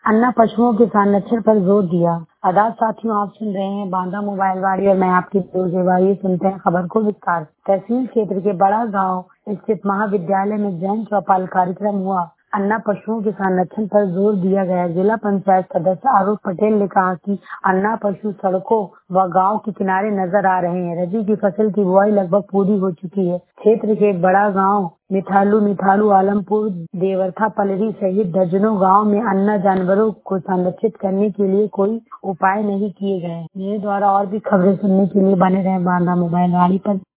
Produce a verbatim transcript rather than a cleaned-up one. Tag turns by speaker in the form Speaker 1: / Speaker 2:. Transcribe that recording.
Speaker 1: अन्ना पशुओं के संरक्षण पर जोर दिया। आदाब साथियों, आप सुन रहे हैं बांदा मोबाइल वाड़ी और मैं आपकी आइए सुनते हैं खबर को विस्तार। तहसील क्षेत्र के बड़ा गांव स्थित महाविद्यालय में जैन चौपाल कार्यक्रम हुआ। अन्ना पशुओं के संरक्षण पर जोर दिया गया। जिला पंचायत सदस्य आरूप पटेल ने कहा कि अन्ना पशु सड़कों व गांव के किनारे नजर आ रहे हैं। रबी की फसल की बुआई लगभग पूरी हो चुकी है। क्षेत्र के बड़ा गांव मिठालू मिठालू आलमपुर देवरथा पलरी सहित दर्जनों गांव में अन्ना जानवरों को संरक्षित करने के लिए कोई उपाय नहीं किए गए। मेरे द्वारा और भी खबरें सुनने के लिए बने रहे बांदा मोबाइल वाली पर।